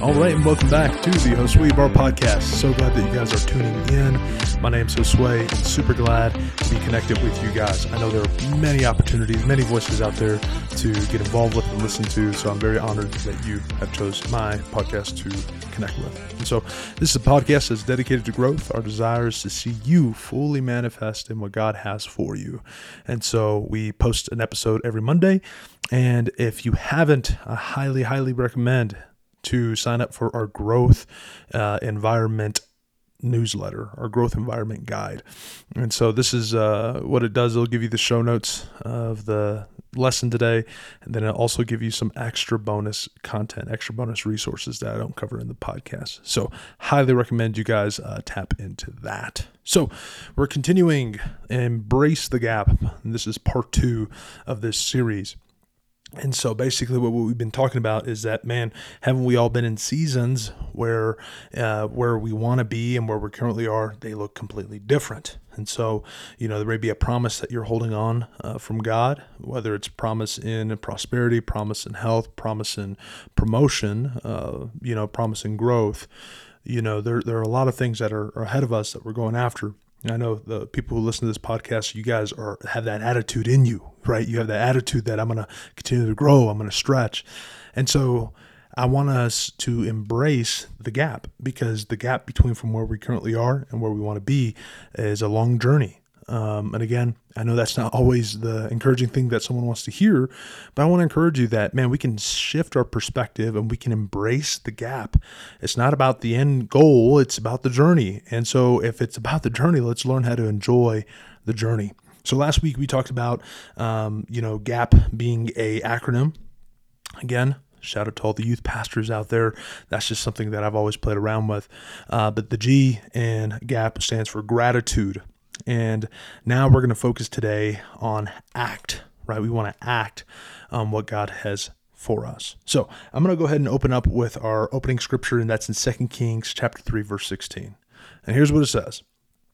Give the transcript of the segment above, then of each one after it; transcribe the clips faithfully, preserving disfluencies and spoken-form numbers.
All right, and welcome back to the Josue Bar Podcast. So glad that you guys are tuning in. My name's Josue, and super glad to be connected with you guys. I know there are many opportunities, many voices out there to get involved with and listen to, so I'm very honored that you have chose my podcast to connect with. And so this is a podcast that's dedicated to growth. Our desire is to see you fully manifest in what God has for you. And so we post an episode every Monday, and if you haven't, I highly, highly recommend to sign up for our growth uh, environment newsletter, our growth environment guide. And so this is uh, what it does. It'll give you the show notes of the lesson today, and then it'll also give you some extra bonus content, extra bonus resources that I don't cover in the podcast. So highly recommend you guys uh, tap into that. So we're continuing Embrace the Gap. And this is part two of this series. And so basically what we've been talking about is that, man, haven't we all been in seasons where uh, where we want to be and where we currently are, they look completely different. And so, you know, there may be a promise that you're holding on uh, from God, whether it's promise in prosperity, promise in health, promise in promotion, uh, you know, promise in growth. You know, there, there are a lot of things that are, are ahead of us that we're going after. I know the people who listen to this podcast, you guys are have that attitude in you, right? You have that attitude that I'm going to continue to grow, I'm going to stretch. And so I want us to embrace the gap, because the gap between from where we currently are and where we want to be is a long journey. Um, and again, I know that's not always the encouraging thing that someone wants to hear, but I want to encourage you that, man, we can shift our perspective and we can embrace the gap. It's not about the end goal, it's about the journey. And so if it's about the journey, let's learn how to enjoy the journey. So last week we talked about, um, you know, GAP being a acronym. Again, shout out to all the youth pastors out there. That's just something that I've always played around with. Uh, but the G in GAP stands for gratitude. And now we're going to focus today on act, right? We want to act on what God has for us. So I'm going to go ahead and open up with our opening scripture, and that's in Second Kings chapter three, verse sixteen. And here's what it says.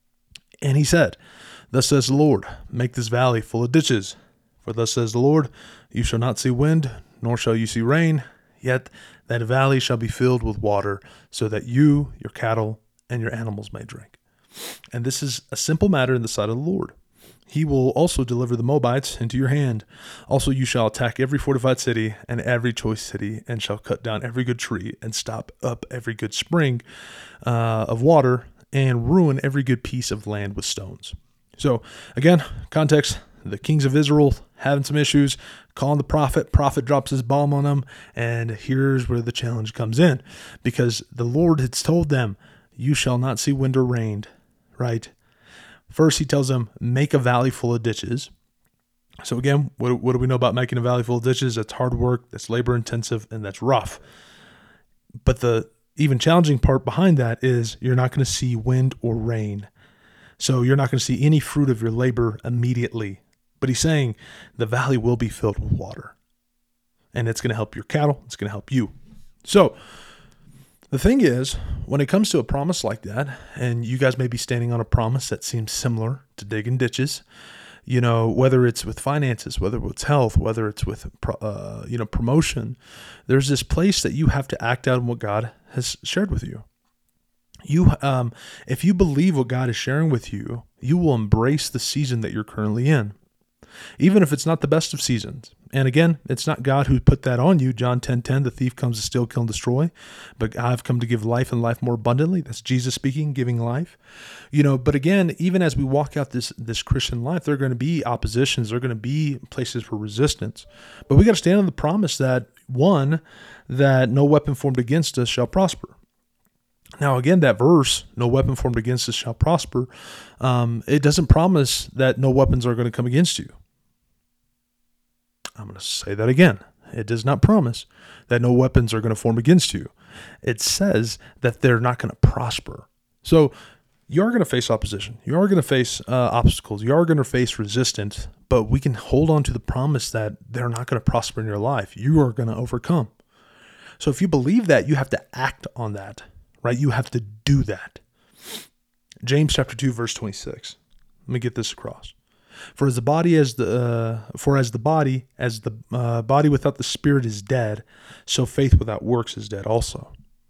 And he said, "Thus says the Lord, make this valley full of ditches. For thus says the Lord, you shall not see wind, nor shall you see rain, yet that valley shall be filled with water, so that you, your cattle, and your animals may drink. And this is a simple matter in the sight of the Lord. He will also deliver the Moabites into your hand. Also you shall attack every fortified city and every choice city, and shall cut down every good tree, and stop up every good spring uh, of water, and ruin every good piece of land with stones." So again, context, the kings of Israel having some issues, calling the prophet, prophet drops his bomb on them, and here's where the challenge comes in, because the Lord has told them, you shall not see wind or rain, right? First, he tells them, make a valley full of ditches. So again, what, what do we know about making a valley full of ditches? That's hard work, that's labor intensive, and that's rough. But the even challenging part behind that is you're not going to see wind or rain. So you're not going to see any fruit of your labor immediately. But he's saying the valley will be filled with water. And it's going to help your cattle, it's going to help you. So the thing is, when it comes to a promise like that, and you guys may be standing on a promise that seems similar to digging ditches, you know, whether it's with finances, whether it's health, whether it's with, uh, you know, promotion, there's this place that you have to act out on what God has shared with you. You, um, if you believe what God is sharing with you, you will embrace the season that you're currently in, even if it's not the best of seasons. And again, it's not God who put that on you. John ten ten, the thief comes to steal, kill, and destroy, but I've come to give life and life more abundantly. That's Jesus speaking, giving life. You know, but again, even as we walk out this, this Christian life, there are going to be oppositions. There are going to be places for resistance. But we got to stand on the promise that, one, that no weapon formed against us shall prosper. Now, again, that verse, no weapon formed against us shall prosper, um, it doesn't promise that no weapons are going to come against you. I'm going to say that again. It does not promise that no weapons are going to form against you. It says that they're not going to prosper. So you are going to face opposition. You are going to face uh, obstacles. You are going to face resistance, but we can hold on to the promise that they're not going to prosper in your life. You are going to overcome. So if you believe that, you have to act on that, right? You have to do that. James chapter two, verse twenty-six. Let me get this across. For as the body as the uh, for as the body as the uh, body without the spirit is dead, so faith without works is dead also.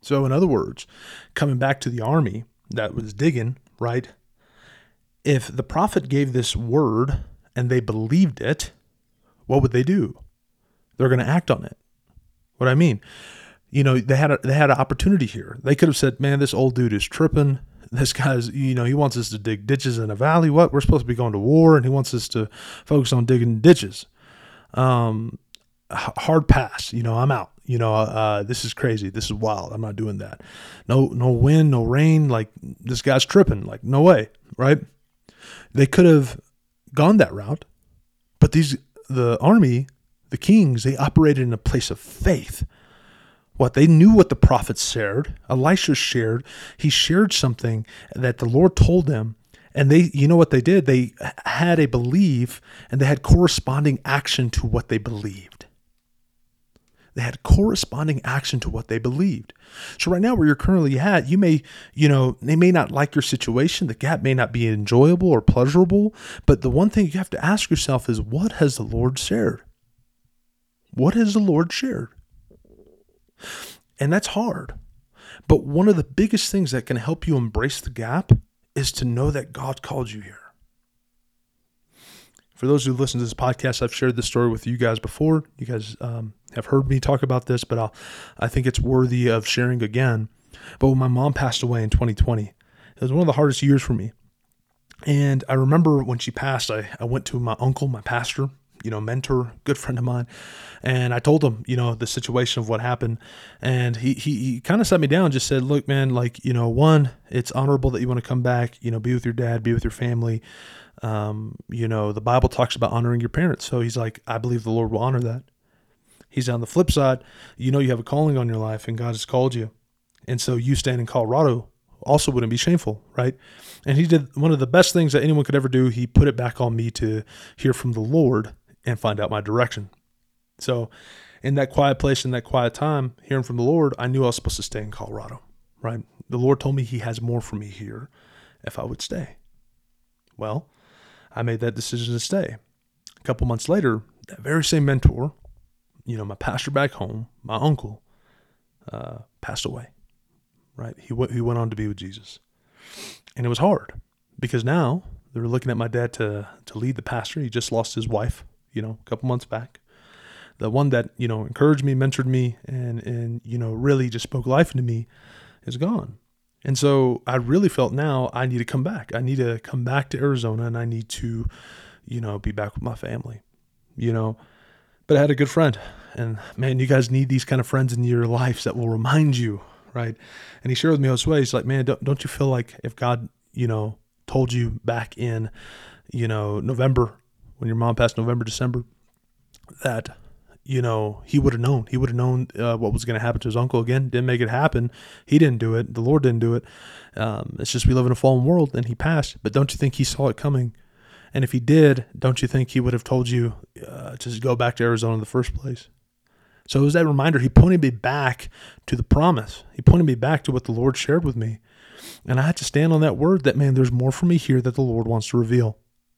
So in other words, coming back to the army that was digging, right? If the prophet gave this word and they believed it, what would they do? They're going to act on it. What I mean, you know, they had a, they had an opportunity here. They could have said, man, this old dude is tripping. This guy's, you know, he wants us to dig ditches in a valley. What? We're supposed to be going to war, and he wants us to focus on digging ditches. Um, hard pass. You know, I'm out. You know, uh, this is crazy. This is wild. I'm not doing that. No, no wind, no rain. Like, this guy's tripping. Like, no way, right? They could have gone that route, but these, the army, the kings, they operated in a place of faith. What they knew what the prophets shared, Elisha shared, he shared something that the Lord told them. And they, you know what they did? They had a belief and they had corresponding action to what they believed. They had corresponding action to what they believed. So right now where you're currently at, you may, you know, they may not like your situation. The gap may not be enjoyable or pleasurable. But the one thing you have to ask yourself is, what has the Lord shared? What has the Lord shared? And that's hard. But one of the biggest things that can help you embrace the gap is to know that God called you here. For those who listen to this podcast, I've shared this story with you guys before. You guys um, have heard me talk about this, but I'll, I think it's worthy of sharing again. But when my mom passed away in twenty twenty, it was one of the hardest years for me. And I remember when she passed, I, I went to my uncle, my pastor, you know, mentor, good friend of mine. And I told him, you know, the situation of what happened. And he, he, he kind of sat me down and just said, look, man, like, you know, one, it's honorable that you want to come back, you know, be with your dad, be with your family. Um, you know, the Bible talks about honoring your parents. So he's like, I believe the Lord will honor that. He's on the flip side, you know, you have a calling on your life and God has called you. And so you staying in Colorado also wouldn't be shameful, right? And he did one of the best things that anyone could ever do. He put it back on me to hear from the Lord and find out my direction. So in that quiet place, in that quiet time, hearing from the Lord, I knew I was supposed to stay in Colorado, right? The Lord told me he has more for me here if I would stay. Well, I made that decision to stay. A couple months later, that very same mentor, you know, my pastor back home, my uncle, uh, passed away, right? He, w- he went on to be with Jesus. And it was hard because now they were looking at my dad to, to lead the pastor. He just lost his wife, you know, a couple months back. The one that, you know, encouraged me, mentored me, and, and, you know, really just spoke life into me is gone. And so I really felt now I need to come back. I need to come back to Arizona and I need to, you know, be back with my family, you know, but I had a good friend, and man, you guys need these kind of friends in your lives that will remind you, right? And he shared with me this way. He's like, man, don't, don't you feel like if God, you know, told you back in, you know, November, when your mom passed, November, December, that, you know, he would have known, he would have known uh, what was going to happen to his uncle. Again, didn't make it happen. He didn't do it. The Lord didn't do it. Um, it's just, we live in a fallen world, and he passed, but don't you think he saw it coming? And if he did, don't you think he would have told you uh, to go back to Arizona in the first place? So it was that reminder. He pointed me back to the promise. He pointed me back to what the Lord shared with me. And I had to stand on that word that, man, there's more for me here that the Lord wants to reveal.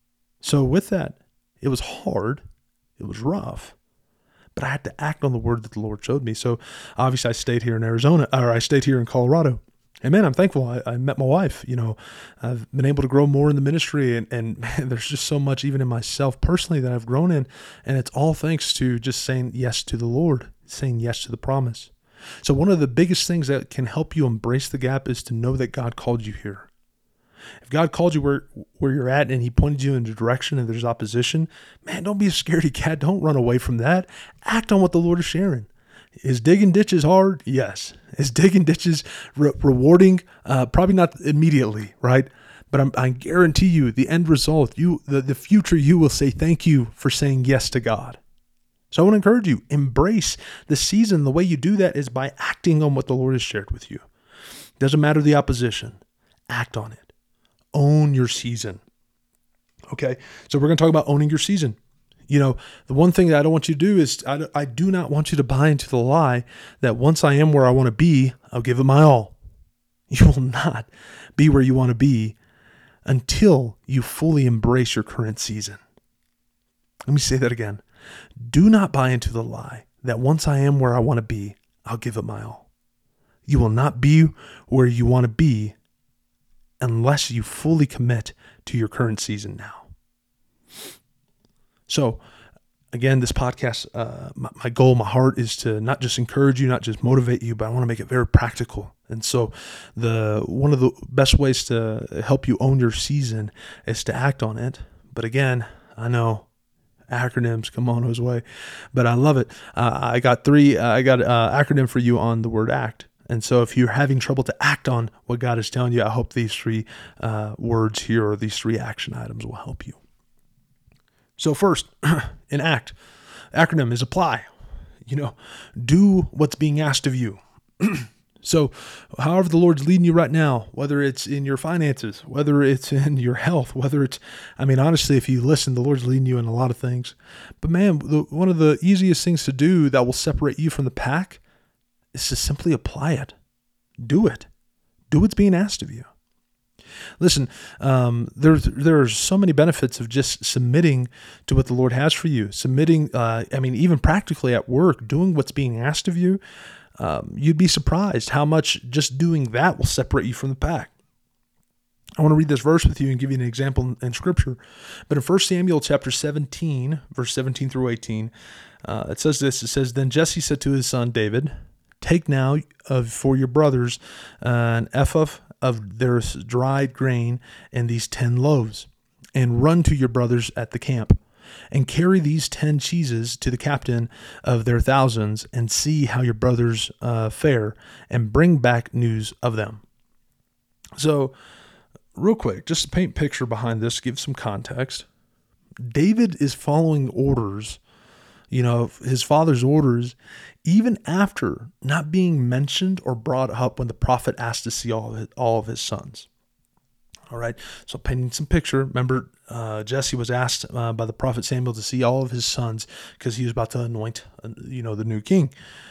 So with that, it was hard. It was rough. But I had to act on the word that the Lord showed me. So obviously I stayed here in Arizona, or I stayed here in Colorado. And man, I'm thankful. I, I met my wife. You know, I've been able to grow more in the ministry, and, and man, there's just so much even in myself personally that I've grown in. And it's all thanks to just saying yes to the Lord, saying yes to the promise. So one of the biggest things that can help you embrace the gap is to know that God called you here. If God called you where, where you're at and he pointed you in a direction and there's opposition, man, don't be a scaredy cat. Don't run away from that. Act on what the Lord is sharing. Is digging ditches hard? Yes. Is digging ditches re- rewarding? Uh, probably not immediately, right? But I'm, I guarantee you the end result, you the, the future, you will say thank you for saying yes to God. So I want to encourage you, embrace the season. The way you do that is by acting on what the Lord has shared with you. Doesn't matter the opposition. Act on it. Own your season. Okay, so we're going to talk about owning your season. You know, the one thing that I don't want you to do is I, I do not want you to buy into the lie that once I am where I want to be, I'll give it my all. You will not be where you want to be until you fully embrace your current season. Let me say that again. Do not buy into the lie that once I am where I want to be, I'll give it my all. You will not be where you want to be unless you fully commit to your current season now. So, again, this podcast, uh, my, my goal, my heart is to not just encourage you, not just motivate you, but I want to make it very practical. And so the one of the best ways to help you own your season is to act on it. But again, I know acronyms come on his way, but I love it. Uh, I got three, uh, I got an uh, acronym for you on the word act. And so if you're having trouble to act on what God is telling you, I hope these three uh, words here or these three action items will help you. So first, in ACT, acronym is apply. You know, do what's being asked of you. So however the Lord's leading you right now, whether it's in your finances, whether it's in your health, whether it's, I mean, honestly, if you listen, the Lord's leading you in a lot of things. But man, the, one of the easiest things to do that will separate you from the pack is to simply apply it. Do it. Do what's being asked of you. Listen, um, there's there are so many benefits of just submitting to what the Lord has for you. Submitting, uh, I mean, even practically at work, doing what's being asked of you. Um, you'd be surprised how much just doing that will separate you from the pack. I want to read this verse with you and give you an example in, in Scripture. But in First Samuel chapter seventeen, verse seventeen through eighteen, uh, it says this. It says, "Then Jesse said to his son David, 'Take now of for your brothers uh, an ephah of their dried grain and these ten loaves, and run to your brothers at the camp, and carry these ten cheeses to the captain of their thousands, and see how your brothers uh, fare, and bring back news of them.'" So, real quick, just to paint a picture behind this, give some context. David is following orders, you know, his father's orders, even after not being mentioned or brought up when the prophet asked to see all of his, all of his sons. All right, so painting some picture. Remember, uh, Jesse was asked uh, by the prophet Samuel to see all of his sons because he was about to anoint, uh, you know, the new king.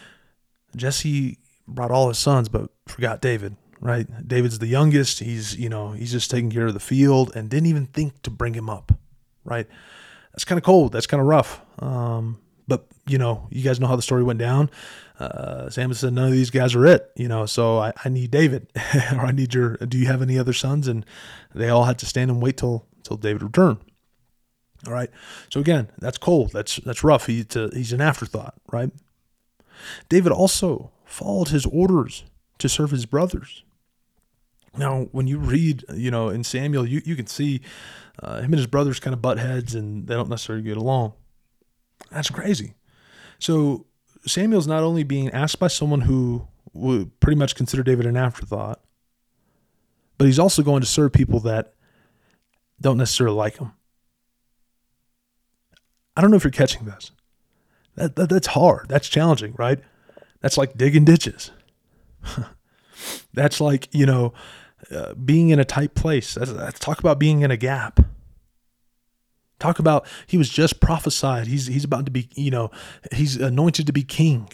Jesse brought all his sons, but forgot David. Right, David's the youngest. He's, you know, he's just taking care of the field and didn't even think to bring him up. Right, that's kind of cold. That's kind of rough. Um, but you know, you guys know how the story went down. Uh, Samuel said, "None of these guys are it." You know, so I, I need David, or I need your. Do you have any other sons? And they all had to stand and wait till till David returned. All right. So again, that's cold. That's that's rough. He, to, he's an afterthought, right? David also followed his orders to serve his brothers. Now, when you read, you know, in Samuel, you, you can see uh, him and his brothers kind of butt heads, and they don't necessarily get along. That's crazy. So Samuel's not only being asked by someone who would pretty much consider David an afterthought, but he's also going to serve people that don't necessarily like him. I don't know if you're catching this. That, that That's hard. That's challenging, right? That's like digging ditches. That's like, you know, uh, being in a tight place. That's, that's, talk about being in a gap. Talk about, he was just prophesied. He's he's about to be, you know, he's anointed to be king.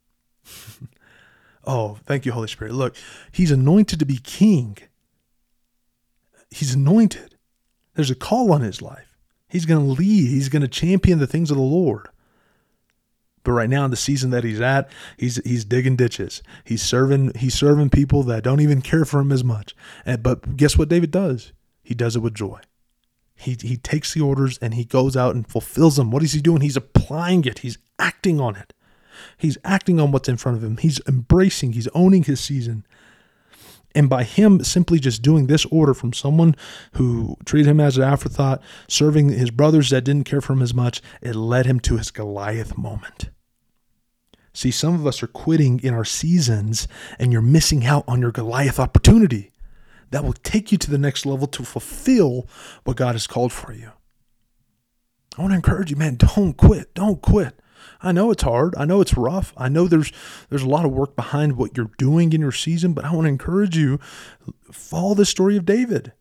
Oh, thank you, Holy Spirit. Look, he's anointed to be king. He's anointed. There's a call on his life. He's going to lead. He's going to champion the things of the Lord. But right now in the season that he's at, he's he's digging ditches. He's serving he's serving people that don't even care for him as much. And but guess what David does? He does it with joy. He he takes the orders and he goes out and fulfills them. What is he doing? He's applying it. He's acting on it. He's acting on what's in front of him. He's embracing, he's owning his season. And by him simply just doing this order from someone who treated him as an afterthought, serving his brothers that didn't care for him as much, it led him to his Goliath moment. See, some of us are quitting in our seasons, and you're missing out on your Goliath opportunity that will take you to the next level to fulfill what God has called for you. I want to encourage you, man, don't quit. Don't quit. I know it's hard. I know it's rough. I know there's there's a lot of work behind what you're doing in your season, but I want to encourage you, follow the story of David.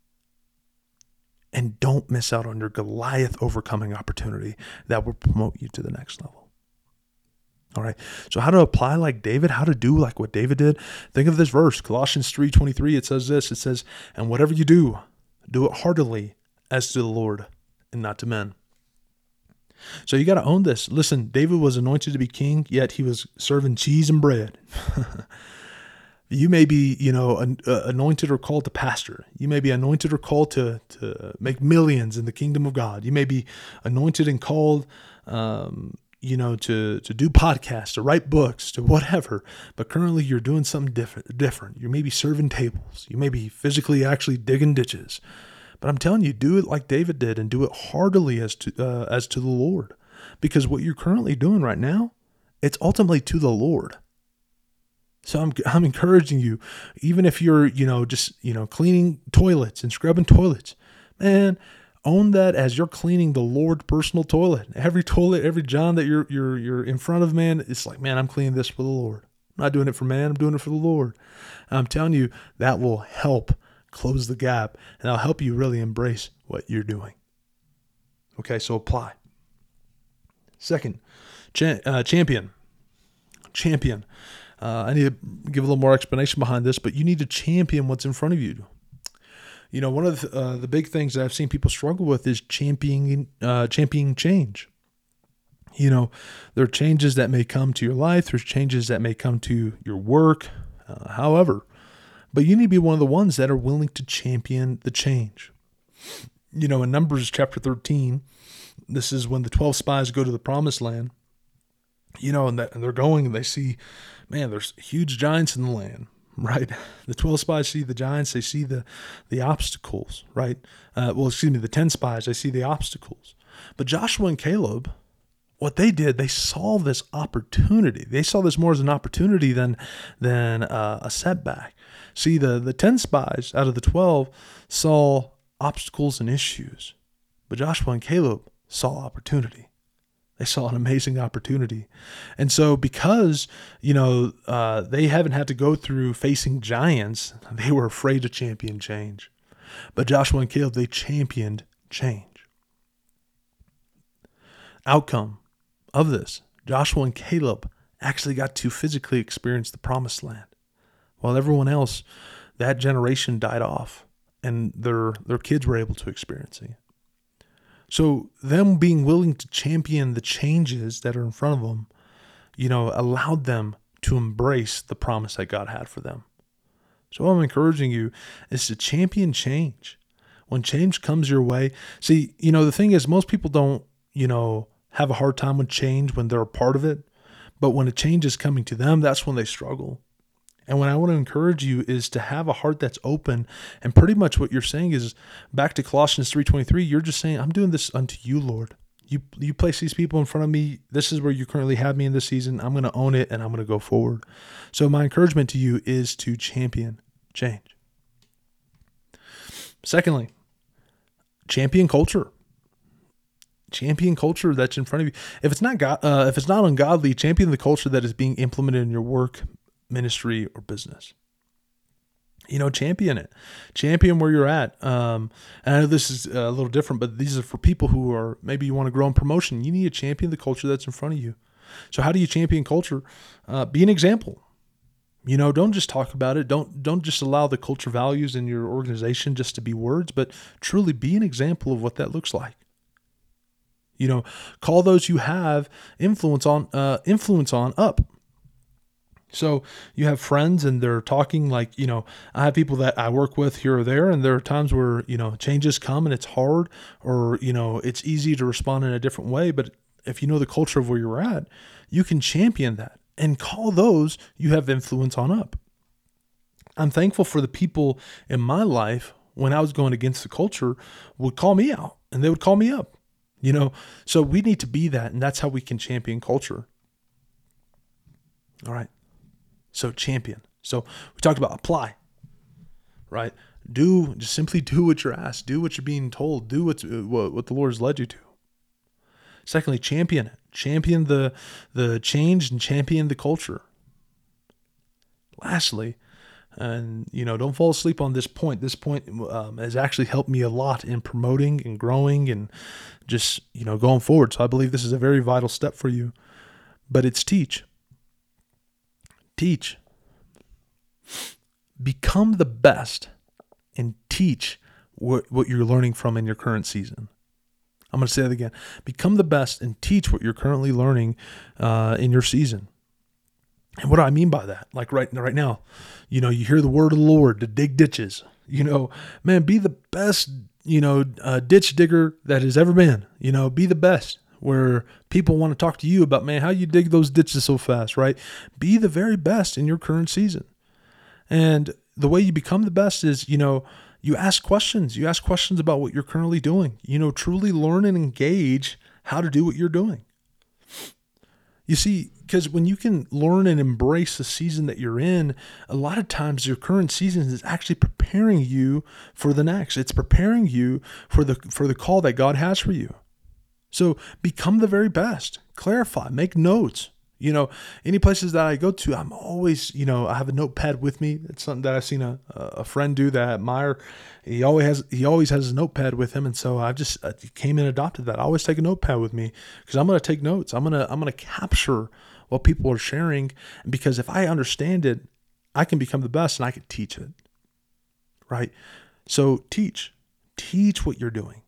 And don't miss out on your Goliath overcoming opportunity that will promote you to the next level. All right. So how to apply like David, how to do like what David did. Think of this verse, Colossians three twenty-three. It says this, it says, "And whatever you do, do it heartily as to the Lord and not to men." So you got to own this. Listen, David was anointed to be king, yet he was serving cheese and bread. You may be, you know, an, uh, anointed or called to pastor. You may be anointed or called to to make millions in the kingdom of God. You may be anointed and called, um, you know, to to do podcasts, to write books, to whatever. But currently, you're doing something different. Different. You may be serving tables. You may be physically actually digging ditches. But I'm telling you, do it like David did, and do it heartily as to uh, as to the Lord, because what you're currently doing right now, it's ultimately to the Lord. So I'm I'm encouraging you, even if you're, you know, just, you know, cleaning toilets and scrubbing toilets, man, own that as you're cleaning the Lord's personal toilet. Every toilet, every John that you're you're you're in front of, man, it's like, man, I'm cleaning this for the Lord. I'm not doing it for man, I'm doing it for the Lord. And I'm telling you, that will help close the gap, and that'll help you really embrace what you're doing. Okay, so apply. Second, cha- uh, champion. Champion. Uh, I need to give a little more explanation behind this, but you need to champion what's in front of you. You know, one of the, uh, the big things that I've seen people struggle with is championing, uh, championing change. You know, there are changes that may come to your life. There's changes that may come to your work, uh, however, but you need to be one of the ones that are willing to champion the change. You know, in Numbers chapter thirteen, this is when the twelve spies go to the promised land. You know, and, that, and they're going and they see, man, there's huge giants in the land, right? The twelve spies see the giants. They see the, the obstacles, right? Uh, well, excuse me, the ten spies, they see the obstacles. But Joshua and Caleb, what they did, they saw this opportunity. They saw this more as an opportunity than, than uh, a setback. See, the, the ten spies out of the twelve saw obstacles and issues. But Joshua and Caleb saw opportunity. They saw an amazing opportunity. And so because, you know, uh, they haven't had to go through facing giants, they were afraid to champion change. But Joshua and Caleb, they championed change. Outcome of this, Joshua and Caleb actually got to physically experience the promised land, while everyone else, that generation died off, and their their kids were able to experience it. So them being willing to champion the changes that are in front of them, you know, allowed them to embrace the promise that God had for them. So what I'm encouraging you is to champion change. When change comes your way, see, you know, the thing is, most people don't, you know, have a hard time with change when they're a part of it. But when a change is coming to them, that's when they struggle. And what I want to encourage you is to have a heart that's open. And pretty much what you're saying is, back to Colossians three twenty-three, you're just saying, I'm doing this unto you, Lord. You you place these people in front of me. This is where you currently have me in this season. I'm going to own it, and I'm going to go forward. So my encouragement to you is to champion change. Secondly, champion culture. Champion culture that's in front of you. If it's not God, uh, if it's not ungodly, champion the culture that is being implemented in your work, ministry, or business. You know, champion it. Champion where you're at. Um, and I know this is a little different, but these are for people who are, maybe you want to grow in promotion. You need to champion the culture that's in front of you. So how do you champion culture? Uh, be an example. You know, don't just talk about it. Don't don't just allow the culture values in your organization just to be words, but truly be an example of what that looks like. You know, call those you have influence on uh, influence on up. So you have friends and they're talking like, you know, I have people that I work with here or there, and there are times where, you know, changes come and it's hard, or, you know, it's easy to respond in a different way. But if you know the culture of where you're at, you can champion that and call those you have influence on up. I'm thankful for the people in my life when I was going against the culture would call me out and they would call me up, you know, so we need to be that. And that's how we can champion culture. All right. So champion. So we talked about apply, right? Do, just simply do what you're asked. Do what you're being told. Do what's, what, what the Lord has led you to. Secondly, champion it. Champion the, the change and champion the culture. Lastly, and, you know, don't fall asleep on this point. This point um, has actually helped me a lot in promoting and growing and just, you know, going forward. So I believe this is a very vital step for you, but it's teach. Teach. Become the best and teach what, what you're learning from in your current season. I'm going to say that again. Become the best and teach what you're currently learning uh, in your season. And what do I mean by that? Like right, right now, you know, you hear the word of the Lord to dig ditches. You know, man, be the best, you know, uh, ditch digger that has ever been. You know, be the best, where people want to talk to you about, man, how you dig those ditches so fast, right? Be the very best in your current season. And the way you become the best is, you know, you ask questions. You ask questions about what you're currently doing. You know, truly learn and engage how to do what you're doing. You see, because when you can learn and embrace the season that you're in, a lot of times your current season is actually preparing you for the next. It's preparing you for the for the call that God has for you. So become the very best. Clarify, make notes. You know, any places that I go to, I'm always, you know, I have a notepad with me. It's something that I've seen a, a friend do that I admire. He always has, he always has a notepad with him. And so I just I came and adopted that. I always take a notepad with me because I'm going to take notes. I'm going to, I'm going to capture what people are sharing. Because if I understand it, I can become the best and I can teach it. Right. So teach, teach what you're doing.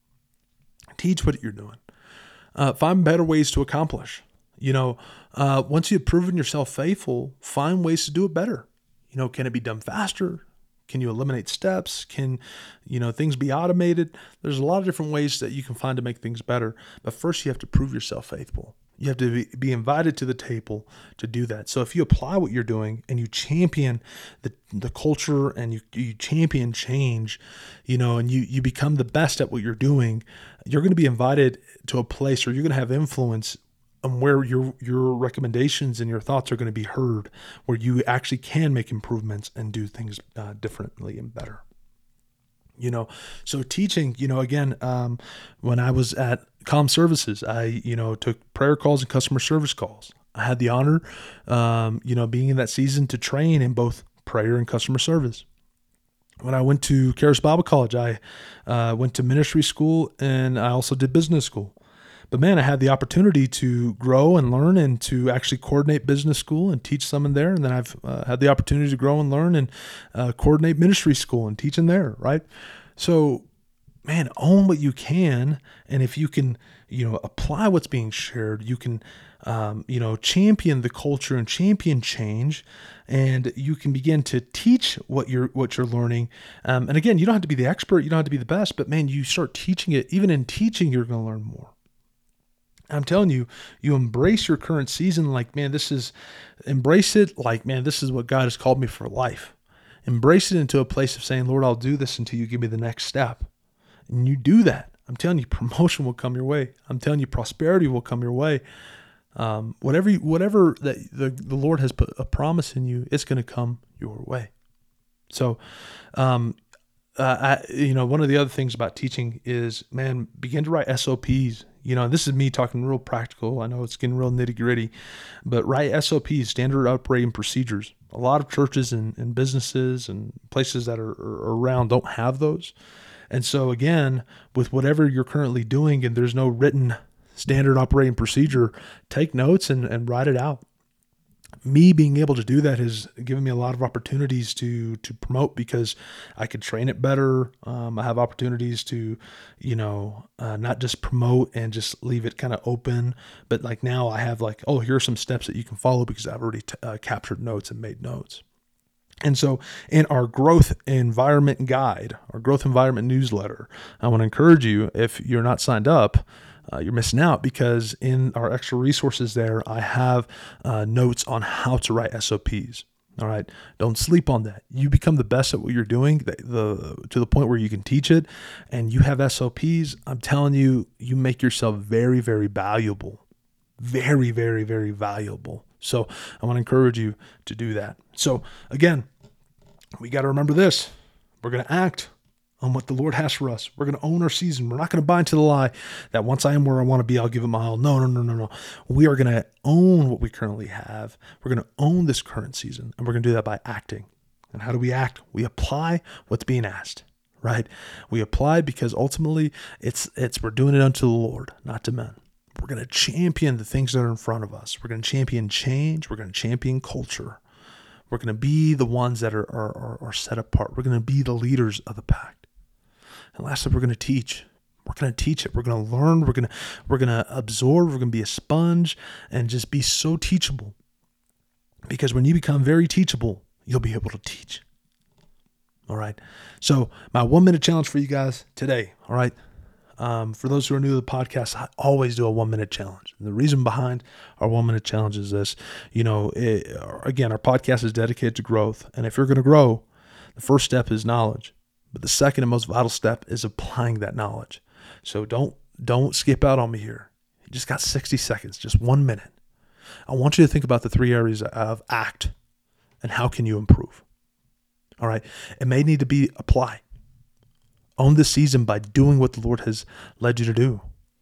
Teach what you're doing. Uh, find better ways to accomplish. You know, uh, once you've proven yourself faithful, find ways to do it better. You know, can it be done faster? Can you eliminate steps? Can, you know, things be automated? There's a lot of different ways that you can find to make things better. But first you have to prove yourself faithful. You have to be, be invited to the table to do that. So if you apply what you're doing and you champion the the culture and you, you champion change, you know, and you, you become the best at what you're doing, you're going to be invited to a place where you're going to have influence and where your your recommendations and your thoughts are going to be heard, where you actually can make improvements and do things uh, differently and better. You know, so teaching, you know, again, um, when I was at Comm Services, I, you know, took prayer calls and customer service calls. I had the honor, um, you know, being in that season to train in both prayer and customer service. When I went to Charis Bible College, I uh, went to ministry school and I also did business school. But man, I had the opportunity to grow and learn and to actually coordinate business school and teach some in there. And then I've uh, had the opportunity to grow and learn and uh, coordinate ministry school and teach in there, right? So, man, own what you can. And if you can, you know, apply what's being shared, you can, um, you know, champion the culture and champion change. And you can begin to teach what you're what you're learning. Um, and again, you don't have to be the expert. You don't have to be the best. But man, you start teaching it. Even in teaching, you're going to learn more. I'm telling you, you embrace your current season like, man, this is, embrace it like, man, this is what God has called me for life. Embrace it into a place of saying, Lord, I'll do this until you give me the next step. And you do that. I'm telling you, promotion will come your way. I'm telling you, prosperity will come your way. Um, whatever you, whatever that the, the Lord has put a promise in you, it's going to come your way. So, um, uh, I, you know, one of the other things about teaching is, man, begin to write S O Ps. You know, this is me talking real practical. I know it's getting real nitty gritty, but write S O Ps, standard operating procedures. A lot of churches and, and businesses and places that are, are around don't have those. And so again, with whatever you're currently doing and there's no written standard operating procedure, take notes and, and write it out. Me being able to do that has given me a lot of opportunities to to promote because I could train it better. Um, I have opportunities to, you know, uh, not just promote and just leave it kind of open, but like now I have like, oh, here are some steps that you can follow because I've already t- uh, captured notes and made notes. And so in our growth environment guide, our growth environment newsletter, I want to encourage you, if you're not signed up, Uh, you're missing out because in our extra resources there, I have uh, notes on how to write S O Ps. All right. Don't sleep on that. You become the best at what you're doing the, the to the point where you can teach it and you have S O Ps. I'm telling you, you make yourself very, very valuable, very, very, very valuable. So I want to encourage you to do that. So again, we got to remember this. We're going to act on what the Lord has for us. We're going to own our season. We're not going to buy into the lie that once I am where I want to be, I'll give it my all. No, no, no, no, no. We are going to own what we currently have. We're going to own this current season, and we're going to do that by acting. And how do we act? We apply what's being asked, right? We apply because ultimately it's it's we're doing it unto the Lord, not to men. We're going to champion the things that are in front of us. We're going to champion change. We're going to champion culture. We're going to be the ones that are are, are, are set apart. We're going to be the leaders of the pack. And lastly, we're going to teach. We're going to teach it. We're going to learn. We're going to we're going to absorb. We're going to be a sponge and just be so teachable. Because when you become very teachable, you'll be able to teach. All right. So my one minute challenge for you guys today. All right. Um, for those who are new to the podcast, I always do a one minute challenge. And the reason behind our one minute challenge is this, you know, it, again, our podcast is dedicated to growth. And if you're going to grow, the first step is knowledge. But the second and most vital step is applying that knowledge. So don't, don't skip out on me here. You just got sixty seconds, just one minute. I want you to think about the three areas of act and how can you improve. All right. It may need to be apply. Own this season by doing what the Lord has led you to do.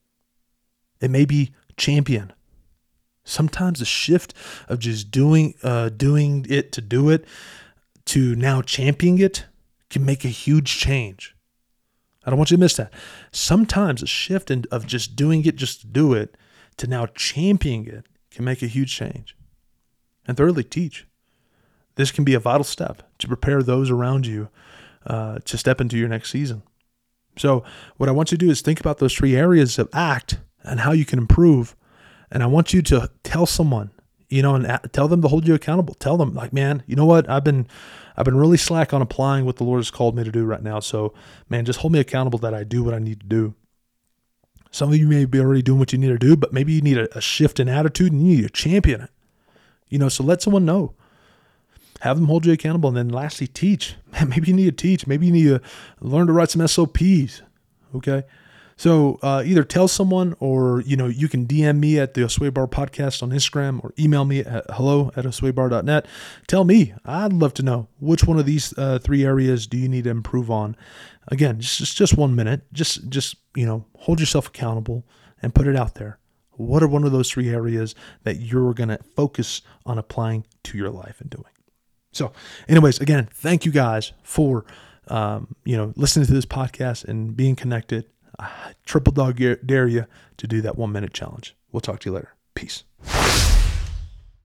It may be champion. Sometimes the shift of just doing, uh, doing it to do it to now championing it can make a huge change. I don't want you to miss that. Sometimes a shift in, of just doing it just to do it to now championing it can make a huge change. And thirdly, teach. This can be a vital step to prepare those around you uh, to step into your next season. So what I want you to do is think about those three areas of act and how you can improve. And I want you to tell someone, you know, and tell them to hold you accountable. Tell them like, man, you know what? I've been, I've been really slack on applying what the Lord has called me to do right now. So man, just hold me accountable that I do what I need to do. Some of you may be already doing what you need to do, but maybe you need a, a shift in attitude and you need to champion it. You know, so let someone know. Have them hold you accountable. And then lastly, teach. Man, maybe you need to teach. Maybe you need to learn to write some S O Ps. Okay. So uh, either tell someone or, you know, you can D M me at the Josue Bar Podcast on Instagram or email me at hello at josue bar dot net. Tell me. I'd love to know which one of these uh, three areas do you need to improve on. Again, just, just one minute. Just, just, you know, hold yourself accountable and put it out there. What are one of those three areas that you're going to focus on applying to your life and doing? So anyways, again, thank you guys for, um, you know, listening to this podcast and being connected. I triple dog dare you to do that one minute challenge. We'll talk to you later. Peace.